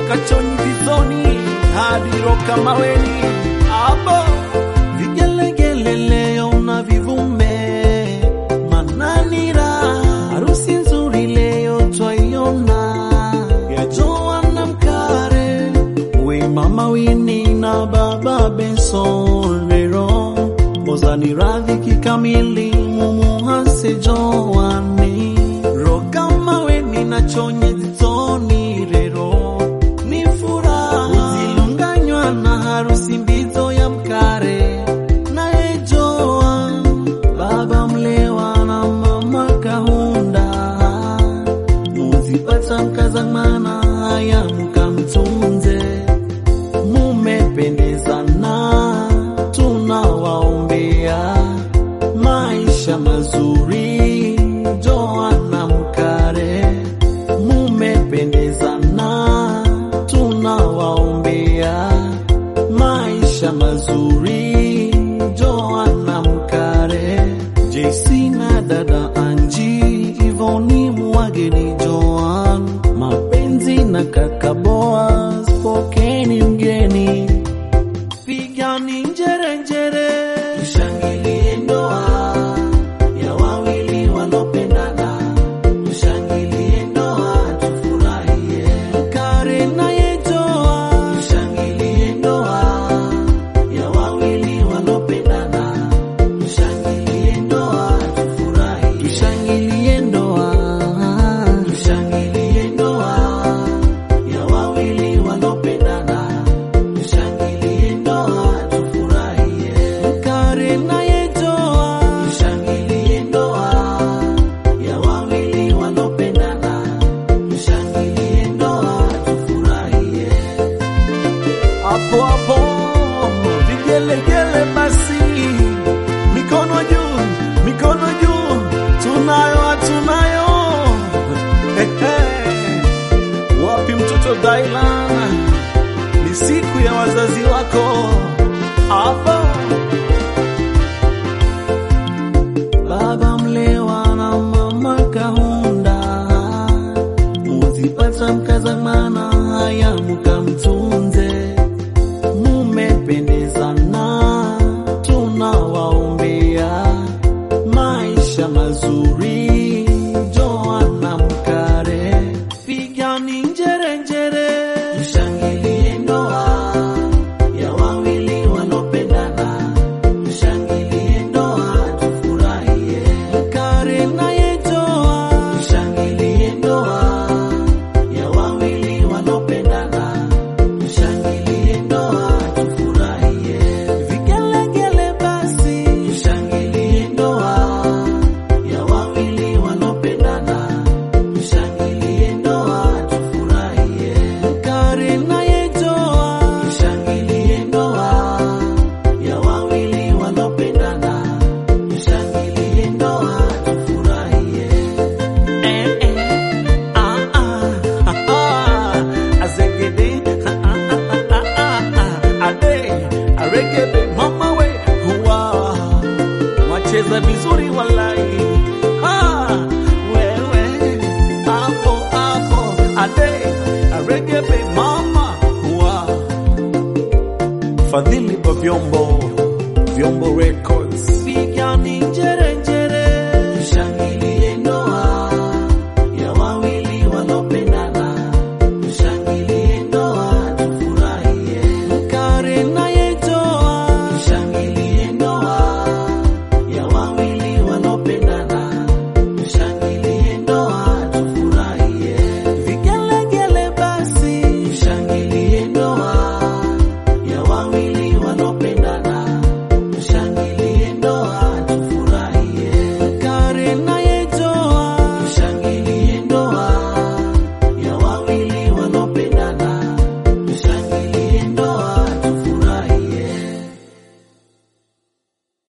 Kachoni Vizoni hadi Roka Maweni. Abo vigelegele leo na vivume mananira, harusi nzuri leo twaiona ya Joanna Mkare, we mama Winnie na baba Benson Rero, mozani radhi kikamili mumuhase Joanni, Roka Maweni na Chonyi Vizoni Rero, ni furaha uzilunganywa na harusi mbizo ya Mkare na Joan, baba Mlewa na mama Kahunda, muzipata mkazamana haya mkamtunze, mumependezana tunawaombea maisha mazuri. Joanna Mkare, mumependezana tunawaombea maisha mazuri. Joanna Mkare, JC na dada Anji, Ivoni mwageni Joan, mapenzi na kaka Boaz, pokeni mgeni, pigani njere njere, tushangilie ndoa ya wawili walopendana, tushangilie ndoa tufurahie. Mkare naye Joan, tushangilie ndoa ya wawili walopendana, tushangilie ndoa tufurahie. Tushangilie ndoa, tushangilie ndoa ya wawili walopendana, tushangilie ndoa tufurahie. Mkare naye Joan, tushangilie ndoa ya wawili walopendana, tushangilie ndoa tufurahie. Hapo hapo vigelegele basi, mikono juu, mikono juu, tunayo tunayo. Wapi mtoto Dylan, ni siku ya wazazi wako. Hapo baba Mlewa na mama Kahunda, muzipata mkazamana haya mkamtunze, mumependezana tunawaombea maisha mazuri. Joanna Mkare, pigani njere njere,